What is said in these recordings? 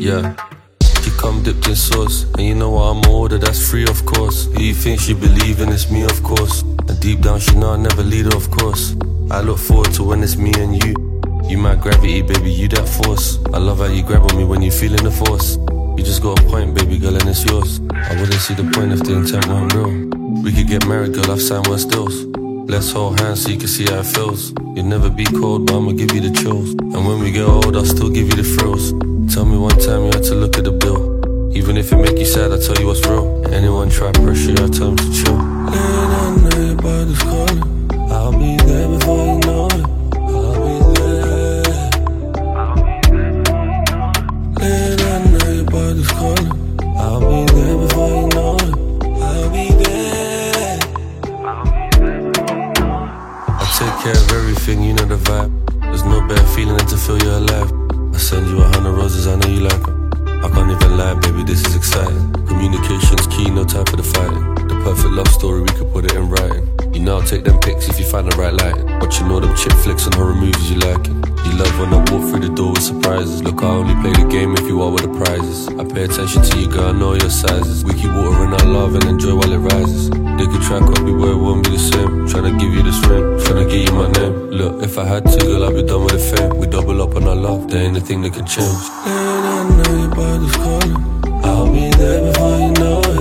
Yeah. She come dipped in sauce, and you know what I'm order, that's free of course. Who you think she believe in, it's me of course. And deep down she know I never lead her of course. I look forward to when it's me and you. You my gravity, baby, you that force. I love how you grab on me when you feeling the force. You just got a point, baby girl, and it's yours. I wouldn't see the point if the intent weren't real. We could get married, girl, I've signed one stills. Let's hold hands so you can see how it feels. You'll never be cold, but I'ma give you the chills. And when we get old, I'll still give you the thrills. Tell me one time you had to look at the bill. Even if it make you sad, I tell you what's real. Anyone try pressure you, I tell them to chill. Late at night, your body's calling. I'll be there before you know it. I'll be there. Late at night, your body's calling. I'll be there before you know it. I'll be there. I take care of everything, you know the vibe. There's no better feeling than to feel you're alive. I send you 100 roses, I know you like them. I can't even lie, baby, this is exciting. Communication's key, no time for the fighting. The perfect love story, we could put it in writing. You know I'll take them pics if you find the right lighting. Watching all them chick flicks and horror movies you liking. You love when I walk through the door with surprises. Look, I only play the game if you are with the prizes. I pay attention to you, girl, I know your sizes. We keep watering our love and enjoy while it rises. They could try copy, but it won't be the same. Tryna give you this ring, tryna give you my name. Look, if I had to, girl, I'd be done with the fame. We double up on our love, there ain't a thing that can change. Late at night, your body's calling. I'll be there before you know it.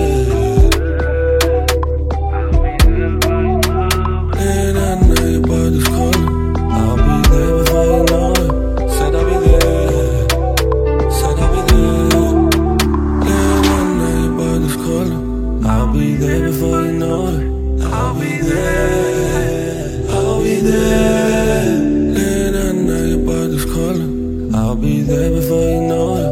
Late at night, your body's calling. I'll be there before you know it. Said I'll be there. Said I'll be there. Late at night, your body's calling. I'll be there before you know it. I'll be there. I'll be there. Late at night, your body's calling. I'll be there before you know it.